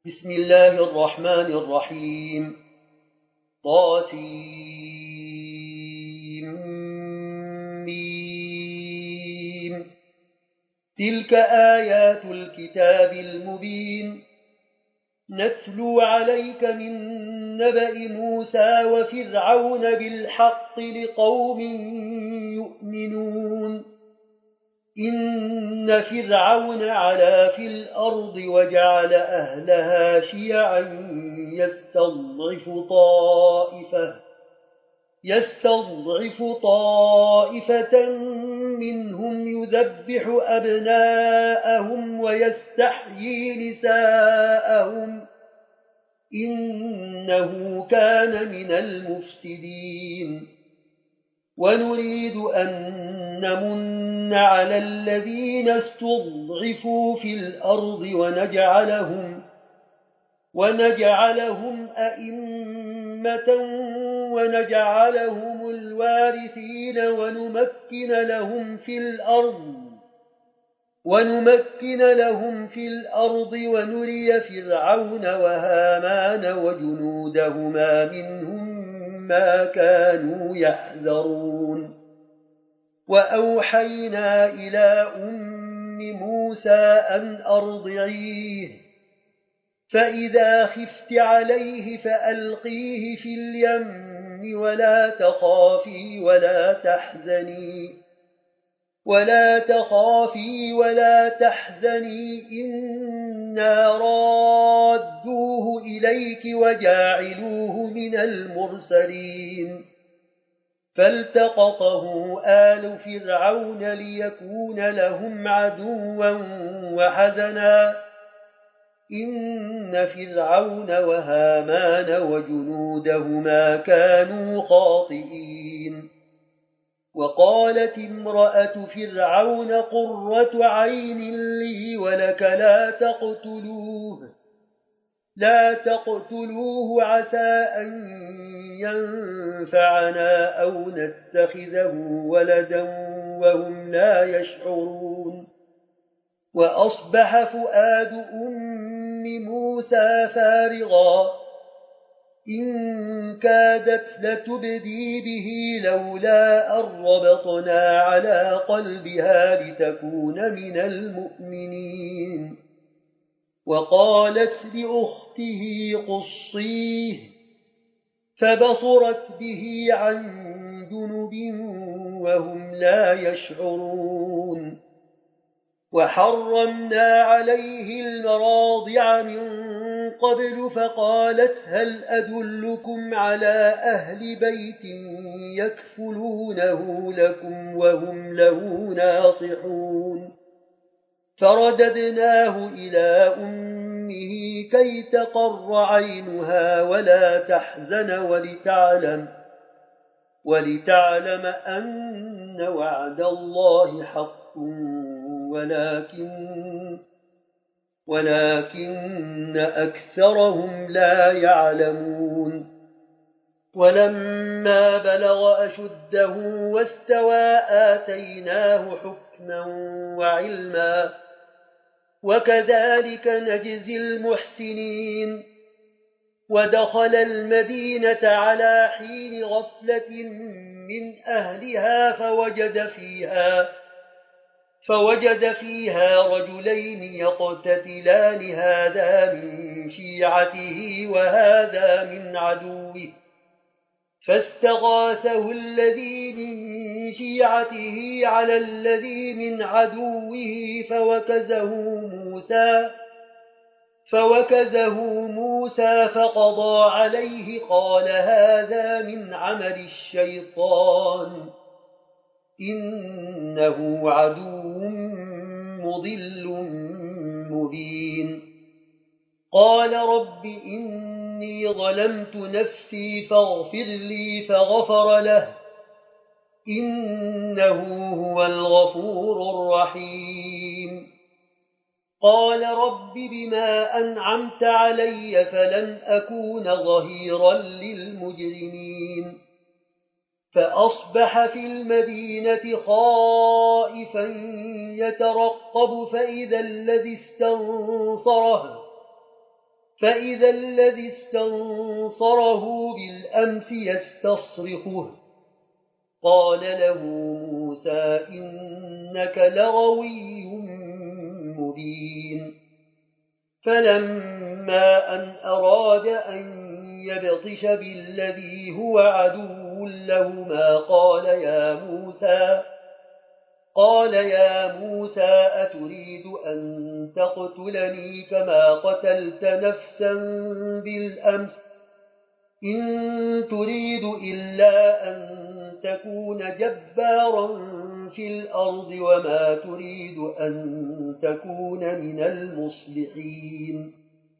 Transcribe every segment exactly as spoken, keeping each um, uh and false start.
بسم الله الرحمن الرحيم. طاسيم. تلك آيات الكتاب المبين نتلو عليك من نبأ موسى وفرعون بالحق لقوم يؤمنون. إن فرعون علا في الأرض وجعل أهلها شيعا يستضعف طائفة يستضعف طائفة منهم يذبح أبناءهم ويستحيي نساءهم إنه كان من المفسدين. ونريد أن نمن على الذين استضعفوا في الأرض ونجعلهم, ونجعلهم أئمة ونجعلهم الوارثين ونمكن لهم في الأرض ونمكن لهم في الأرض ونري فرعون وهامان وجنودهما منهم ما كانوا يحذرون. وأوحينا إلى أم موسى أن أرضعيه فإذا خفت عليه فألقيه في اليم ولا تخافي ولا تحزني ولا تخافي ولا تحزني إنا رادوه إليك وجاعلوه من المرسلين. فالتقطه آل فرعون ليكون لهم عدوا وحزنا إن فرعون وهامان وجنودهما كانوا خاطئين. وقالت امرأة فرعون قرة عين لي ولك لا تقتلوه لا تقتلوه عسى أن ينفعنا أو نتخذه ولدا وهم لا يشعرون. وأصبح فؤاد أم موسى فارغا إن كادت لتبدي به لولا أن ربطنا على قلبها لتكون من المؤمنين. وقالت لأخته قصيه فبصرت به عن جنب وهم لا يشعرون. وحرمنا عليه المراضع من قبل فقالت هل أدلكم على أهل بيت يكفلونه لكم وهم له ناصحون. فرددناه إلى أمه كي تقر عينها ولا تحزن ولتعلم, ولتعلم أن وعد الله حق ولكن, ولكن أكثرهم لا يعلمون. ولما بلغ أشده واستوى آتيناه حكما وعلما وكذلك نجزي المحسنين. ودخل المدينة على حين غفلة من أهلها فوجد فيها فوجد فيها رجلين يقتتلان هذا من شيعته وهذا من عدوه فاستغاثه الذي من شيعته على الذي من عدوه فوكزه موسى فوكزه موسى فقضى عليه قال هذا من عمل الشيطان إنه عدو مضل مبين. قال رب إني ظلمت نفسي فاغفر لي فغفر له إنه هو الغفور الرحيم. قال رب بما أنعمت علي فلن أكون ظهيرا للمجرمين. فأصبح في المدينة خائفا يترقب فإذا الذي استنصره فإذا الذي استنصره بالأمس يستصرخه قال له موسى إنك لغوي مبين. فلما أن أراد أن يبطش بالذي هو عدو لهما قال يا موسى قال يا موسى أتريد أن تقتلني كما قتلت نفسا بالأمس إن تريد إلا أن تكون جبارا في الأرض وما تريد أن تكون من المصلحين.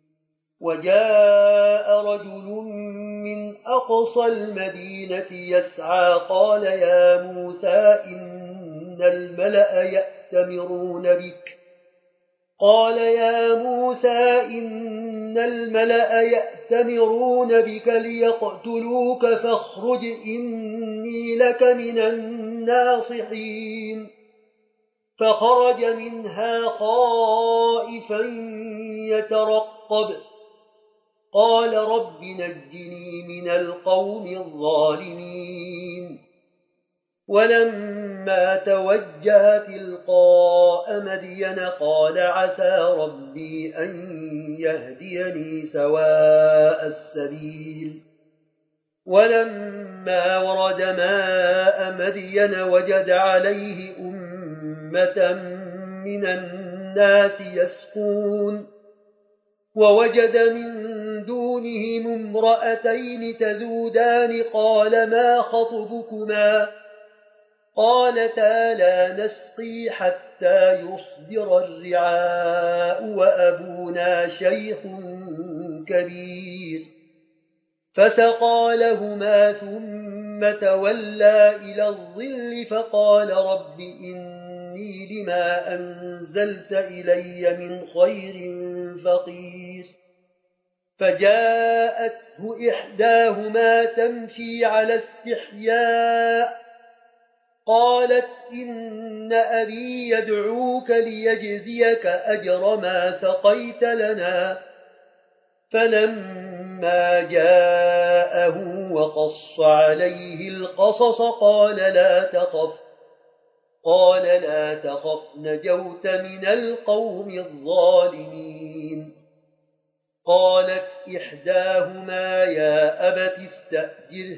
وجاء رجل من أقصى المدينة يسعى قال يا موسى إن الملأ يأتمرون بك قال يا موسى إن الملأ يأتمرون بك ليقتلوك فاخرج إني لك من الناصحين. فخرج منها خائفا يترقب قال رب نجني من القوم الظالمين. ولما توجه تلقاء مدين قال عسى ربي أن يهديني سواء السبيل. ولما ورد ماء مدين وجد عليه أمة من الناس يسقون ووجد من دونهم امرأتين تذودان قال ما خطبكما قالتا لا نسقي حتى يصدر الرعاء وأبونا شيخ كبير. فسقى لهما ثم تولى إلى الظل فقال رب إني لما أنزلت إلي من خير فقير. فجاءته إحداهما تمشي على استحياء قالت إن أبي يدعوك ليجزيك أجر ما سقيت لنا. فلما جاءه وقص عليه القصص قال لا تخف قال لا تخف نجوت من القوم الظالمين. قالت إحداهما يا أبت استأجره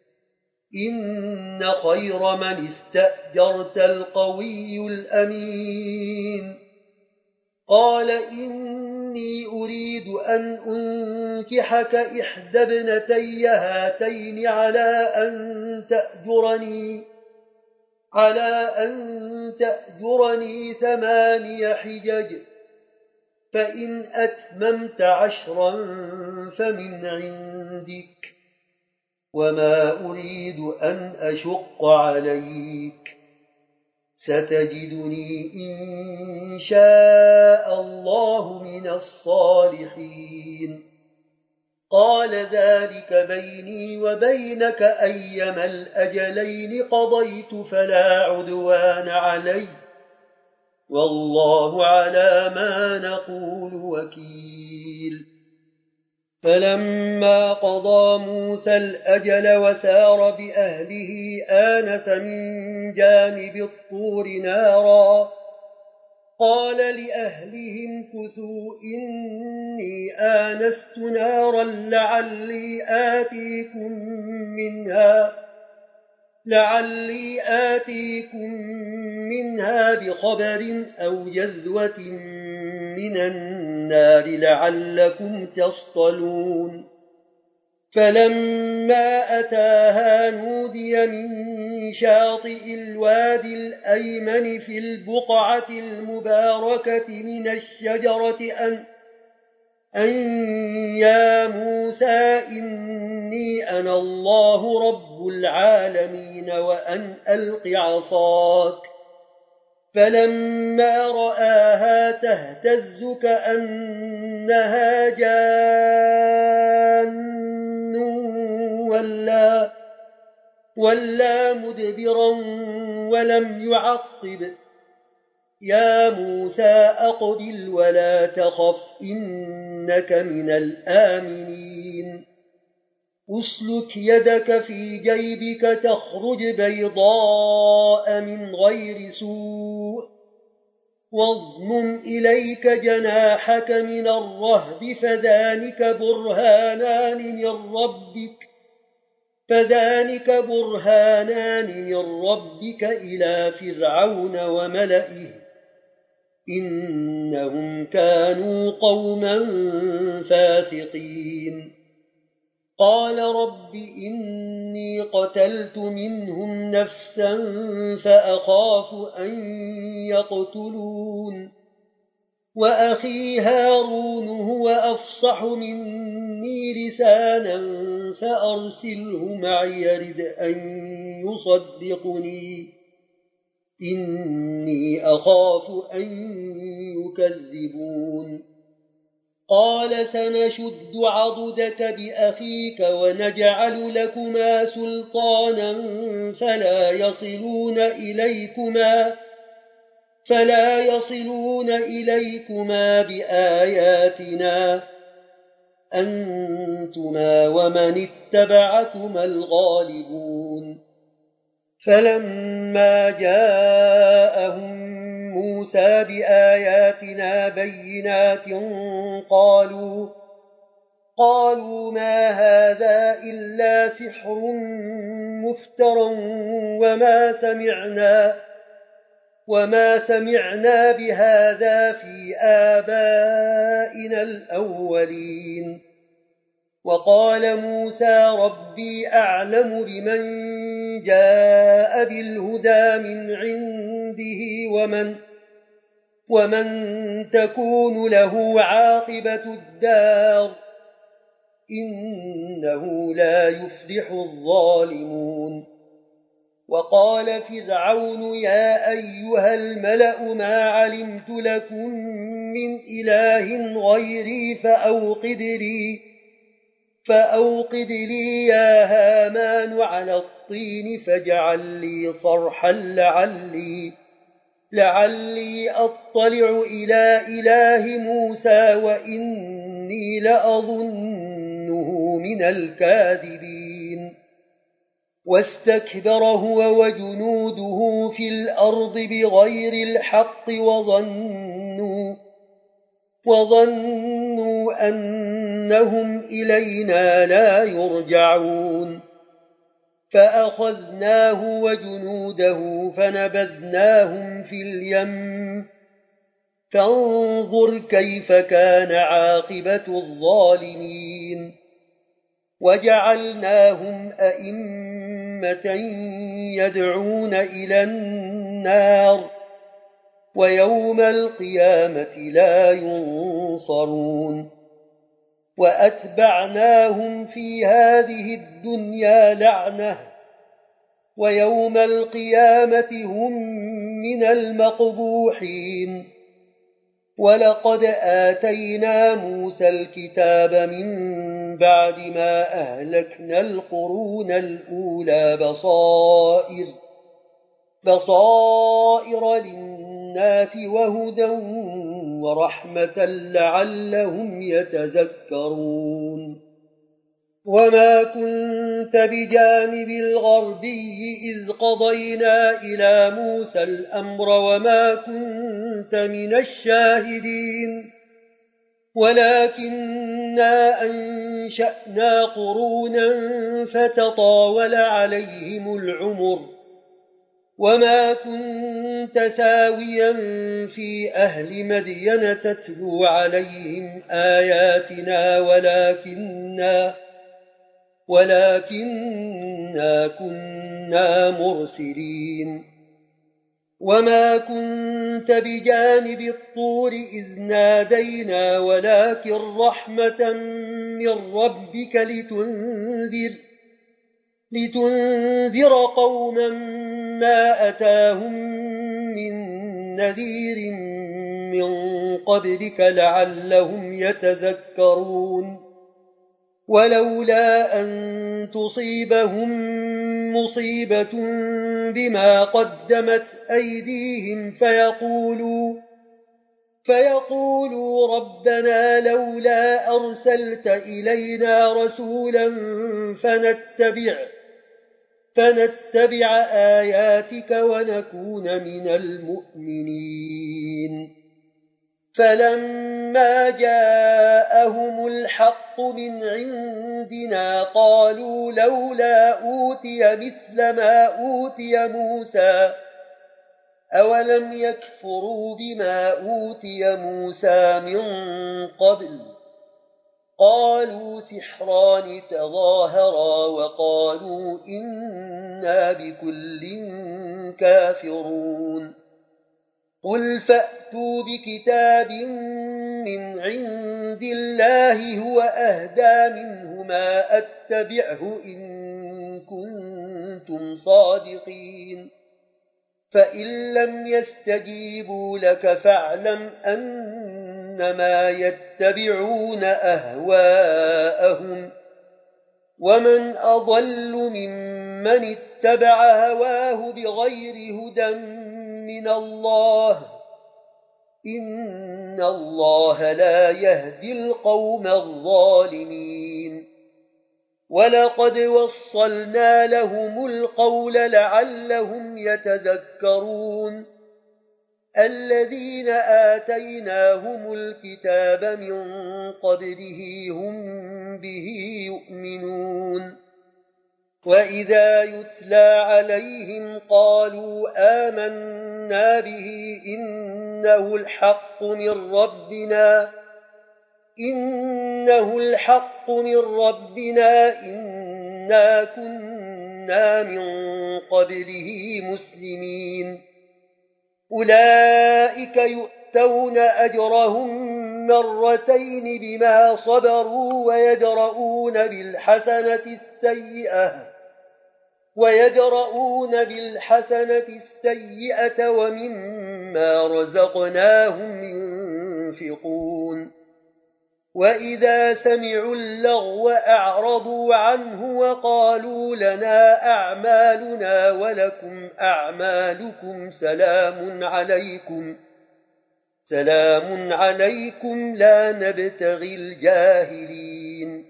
إن خير من استأجرت القوي الأمين. قال إني أريد أن أنكحك إحدى ابنتي هاتين على أن تأجرني على أن تأجرني ثماني حجج فإن أتممت عشرا فمن عندك وما أريد أن أشق عليك ستجدني إن شاء الله من الصالحين. قال ذلك بيني وبينك أيما الأجلين قضيت فلا عدوان علي والله على ما نقول وكيل. فلما قضى موسى الأجل وسار بأهله آنس من جانب الطور نارا قال لأهلهم كثوا إني آنست نارا لعلي آتيكم منها لعلي آتيكم منها بخبر أو جذوة من النار لعلكم تصطلون. فلما أتاها نودي من شاطئ الوادي الأيمن في البقعة المباركة من الشجرة أن أن يا موسى إني أنا الله رب العالمين وأن ألق عصاك. فلما رآها تهتز كأنها جان ولا, ولا مدبرا ولم يعقب يا موسى أقبل ولا تخف إن إنك من الآمنين أسلك يدك في جيبك تخرج بيضاء من غير سوء واضمم إليك جناحك من الرهب فذلك برهانان من ربك فذلك برهانان من ربك إلى فرعون وملئه إنهم كانوا قوما فاسقين قال رب إني قتلت منهم نفسا فأخاف أن يقتلون وأخي هارون هو أفصح مني لسانا فأرسله معي يرد أن يصدقني إني أخاف أن يكذبون قال سنشد عضدك بأخيك ونجعل لكما سلطانا فلا يصلون إليكما فلا يصلون إليكما بآياتنا أنتما ومن اتبعكما الغالبون فلما جاءهم موسى بآياتنا بينات قالوا قالوا ما هذا إلا سحر مفتر وما سمعنا وما سمعنا بهذا في آبائنا الأولين وقال موسى ربي أعلم بمن جاء بالهدى من عنده ومن ومن تكون له عاقبة الدار إنه لا يفلح الظالمون وقال فرعون يا أيها الملأ ما علمت لكم من إله غيري فأوقد لي فأوقد لي يا هامان على الطين فاجعل لي صرحا لعلي لعلي أطلع إلى إله موسى وإني لأظنه من الكاذبين واستكبر هو وجنوده في الأرض بغير الحق وظنوا وظنوا أنهم إلينا لا يرجعون فأخذناه وجنوده فنبذناهم في اليم فانظر كيف كان عاقبة الظالمين وجعلناهم أئمة يدعون إلى النار ويوم القيامة لا ينصرون وأتبعناهم في هذه الدنيا لعنة ويوم القيامة هم من المقبوحين ولقد آتينا موسى الكتاب من بعد ما أهلكنا القرون الأولى بصائر بصائر للناس وهدى ورحمة لعلهم يتذكرون وما كنت بجانب الغربي إذ قضينا إلى موسى الأمر وما كنت من الشاهدين ولكننا أنشأنا قرونا فتطاول عليهم العمر وما كنت ثاويا في أهل مدين تتلو عليهم آياتنا ولكننا ولكننا كنا مرسلين وما كنت بجانب الطور إذ نادينا ولكن رحمة من ربك لتنذر لتنذر قوما ما أتاهم من نذير من قبلك لعلهم يتذكرون ولولا أن تصيبهم مصيبة بما قدمت أيديهم فيقولوا فيقولوا ربنا لولا أرسلت إلينا رسولا فنتبع, فنتبع آياتك ونكون من المؤمنين. فلما جاءهم الحق من عندنا قالوا لولا أوتي مثل ما أوتي موسى أولم يكفروا بما أوتي موسى من قبل قالوا سحران تظاهرا وقالوا إنا بكل كافرون. قل فأتوا بكتاب من عند الله هو أهدى منهما أتبعه إن كنتم صادقين فإن لم يستجيبوا لك فاعلم أنما يتبعون أهواءهم ومن أضل ممن اتبع هواه بغير هدى من الله إن الله لا يهدي القوم الظالمين. ولقد وصلنا لهم القول لعلهم يتذكرون. الذين آتيناهم الكتاب من قبله هم به يؤمنون. وإذا يتلى عليهم قالوا آمنا به إنه الحق من ربنا إنه الحق من ربنا إنا كنا من قبله مسلمين. أولئك يؤتون أجرهم مرتين بما صبروا ويدرؤون بالحسنة السيئة ويدرؤون بالحسنة السيئة ومما رزقناهم ينفقون. وإذا سمعوا اللغو أعرضوا عنه وقالوا لنا أعمالنا ولكم أعمالكم سلام عليكم سلام عليكم لا نبتغي الجاهلين.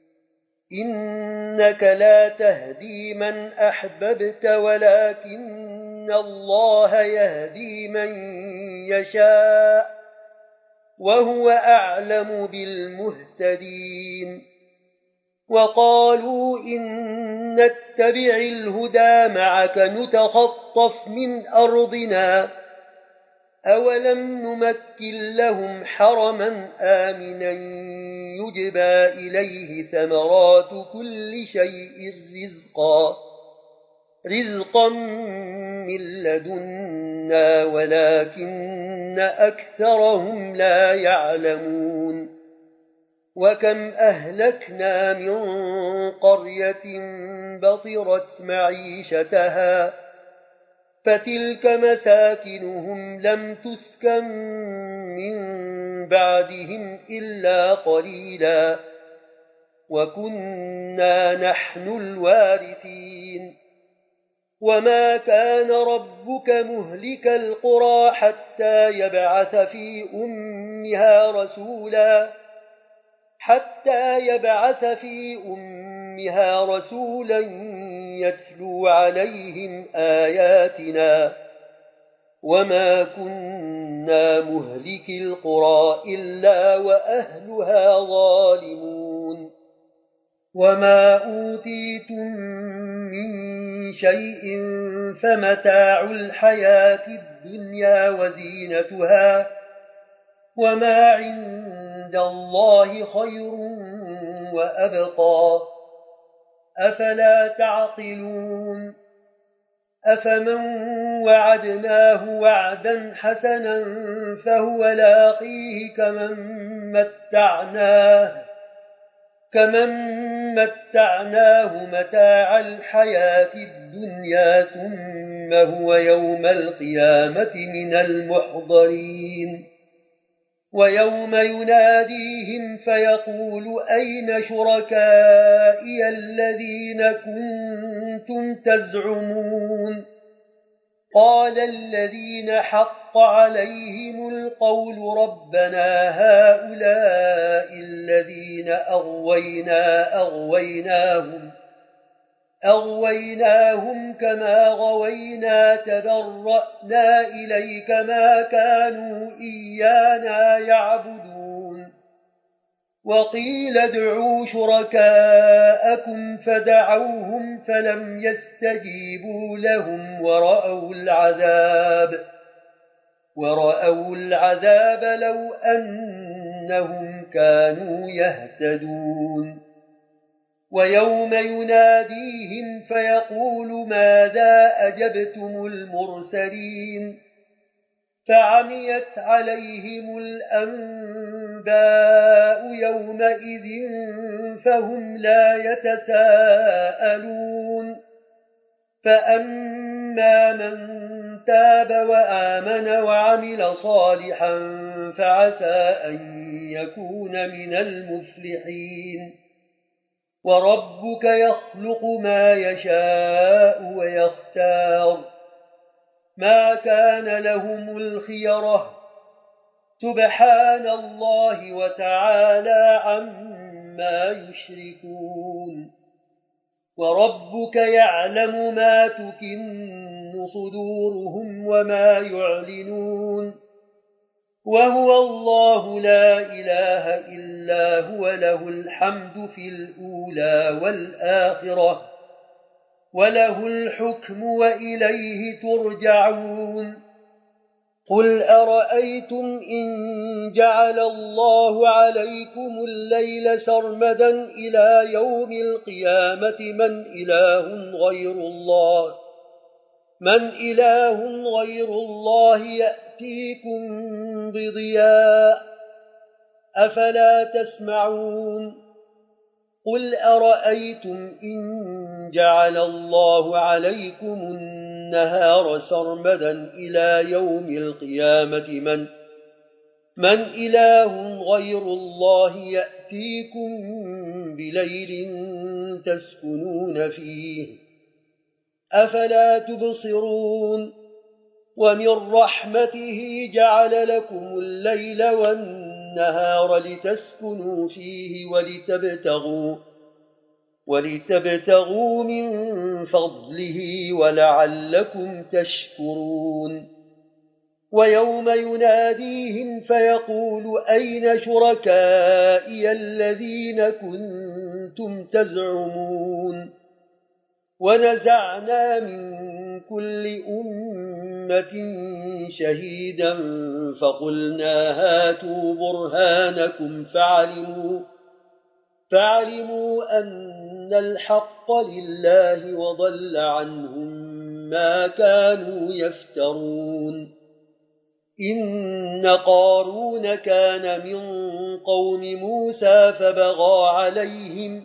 إنك لا تهدي من أحببت ولكن الله يهدي من يشاء وهو أعلم بالمهتدين. وقالوا إن نتبع الهدى معك نتخطف من أرضنا أولم نمكن لهم حرما آمنا يجبى إليه ثمرات كل شيء رزقا رزقا من لدنا ولكن أكثرهم لا يعلمون. وكم أهلكنا من قرية بطرت معيشتها فتلك مساكنهم لم تسكن من بعدهم إلا قليلا وكنا نحن الوارثين. وما كان ربك مهلك القرى حتى يبعث في أمها رسولا حتى يبعث في أمها رسولا يتلو عليهم آياتنا وما كنا مهلك القرى إلا وأهلها ظالمون. وما أوتيتم من شيء فمتاع الحياة الدنيا وزينتها وما عند الله خير وأبقى أفلا تعقلون. أفمن وعدناه وعدا حسنا فهو لاقيه كمن متعناه كمن متعناه متاع الحياة الدنيا ثم هو يوم القيامة من المحضرين. ويوم يناديهم فيقول أين شركائي الذين كنتم تزعمون قال الذين حق عليهم القول ربنا هؤلاء الذين أغوينا أغويناهم أغويناهم كما غوينا تبرأنا إليك ما كانوا إيانا يعبدون وقيل ادعوا شركاءكم فدعوهم فلم يستجيبوا لهم ورأوا العذاب ورأوا العذاب لو أنهم كانوا يهتدون ويوم يناديهم فيقول ماذا أجبتم المرسلين فعميت عليهم الأنباء يومئذ فهم لا يتساءلون فأما من تاب وآمن وعمل صالحا فعسى أن يكون من المفلحين وربك يخلق ما يشاء ويختار ما كان لهم الخيرة سبحان الله وتعالى عما يشركون وربك يعلم ما تكن صدورهم وما يعلنون وهو الله لا إله إلا هو له الحمد في الأولى والآخرة وله الحكم وإليه ترجعون قل أرأيتم إن جعل الله عليكم الليل سرمدا إلى يوم القيامة من إله غير الله من إله غير الله يأتيكم بضياء أفلا تسمعون قل أرأيتم إن جعل الله عليكم النهار سرمدا إلى يوم القيامة من من إله غير الله يأتيكم بليل تسكنون فيه أفلا تبصرون ومن رحمته جعل لكم الليل والنهار لتسكنوا فيه ولتبتغوا ولتبتغوا من فضله ولعلكم تشكرون ويوم يناديهم فيقول أين شركائي الذين كنتم تزعمون ونزعنا من كل أمة شهيدا فقلنا هاتوا برهانكم فعلموا فعلموا أن الحق لله وضل عنهم ما كانوا يفترون إن قارون كان من قوم موسى فبغى عليهم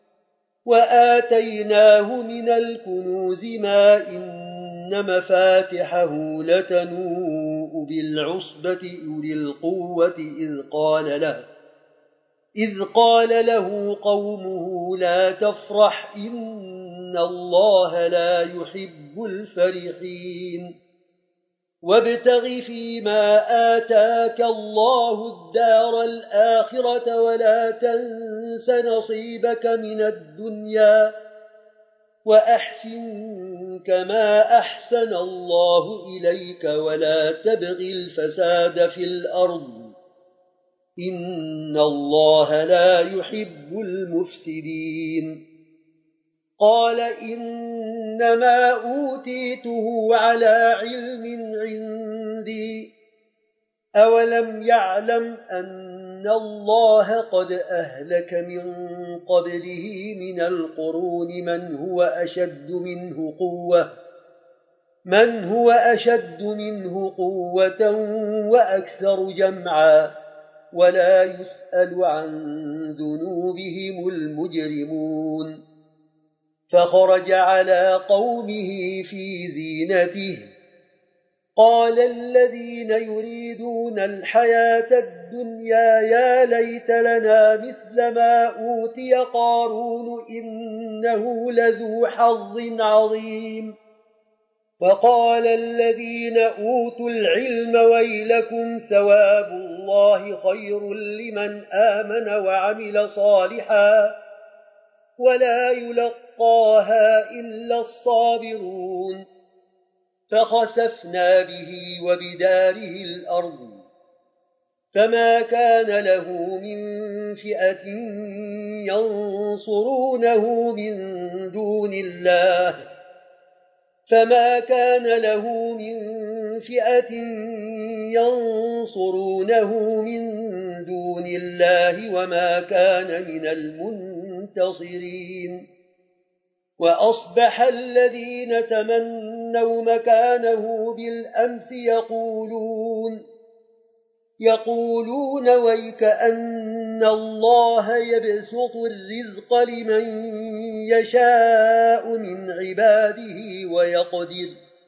وآتيناه من الكنوز ما إن مفاتحه لتنوء بالعصبة أولي القوة إذ قال له إذ قال له قومه لا تفرح إن الله لا يحب الفرحين وابتغ فيما آتاك الله الدار الآخرة ولا تنس نصيبك من الدنيا وأحسن كما أحسن الله إليك ولا تبغ الفساد في الأرض إن الله لا يحب المفسدين قال إنما أوتيته على علم عندي أولم يعلم أن الله قد أهلك من قبله من القرون من هو أشد منه قوة من هو أشد منه قوة وأكثر جمعا ولا يسأل عن ذنوبهم المجرمون فخرج على قومه في زينته قال الذين يريدون الحياة الدنيا يا ليت لنا مثل ما أوتي قارون إنه لذو حظ عظيم وقال الذين أوتوا العلم ويلكم ثواب الله خير لمن آمن وعمل صالحا ولا يلقاها إلا الصابرون فخسفنا به وبداره الأرض فما كان له من فئة ينصرونه من دون الله فما كان له من فئة ينصرونه من دون الله وما كان من المنتصرين وأصبح الذين تمنوا مكانه بالأمس يقولون يقولون ويك أن الله يبسط الرزق لمن يشاء من عباده ويقدر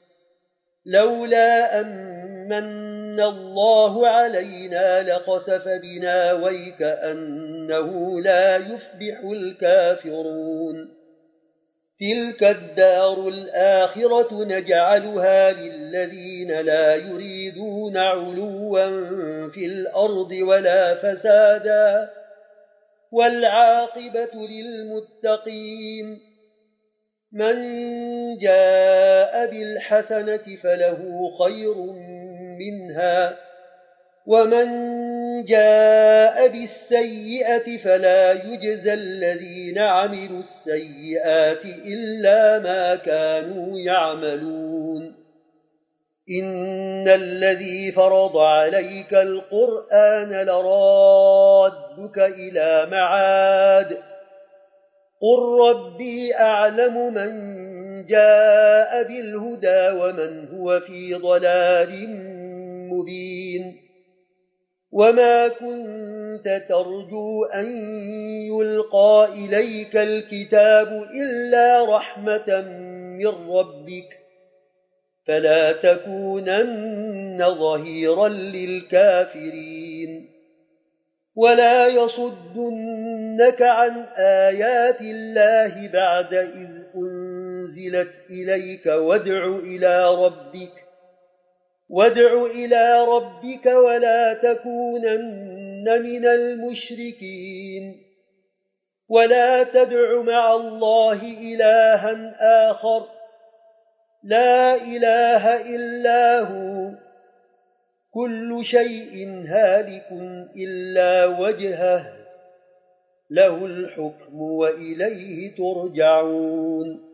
لولا أمن الله علينا لخسف بنا ويك أنه لا يفلح الكافرون تلك الدار الآخرة نجعلها للذين لا يريدون علوا في الأرض ولا فسادا والعاقبة للمتقين من جاء بالحسنة فله خير منها ومن جاء بالسيئة فلا يجزى الذين عملوا السيئات إلا ما كانوا يعملون إن الذي فرض عليك القرآن لرادك إلى معاد قل ربي أعلم من جاء بالهدى ومن هو في ضلال مبين وما كنت ترجو أن يلقى إليك الكتاب إلا رحمة من ربك فلا تكونن ظهيرا للكافرين ولا يصدنك عن آيات الله بعد إذ أنزلت إليك وادع إلى ربك وادع إلى ربك ولا تكونن من المشركين ولا تدع مع الله إلها آخر لا إله إلا هو كل شيء هالك إلا وجهه له الحكم وإليه ترجعون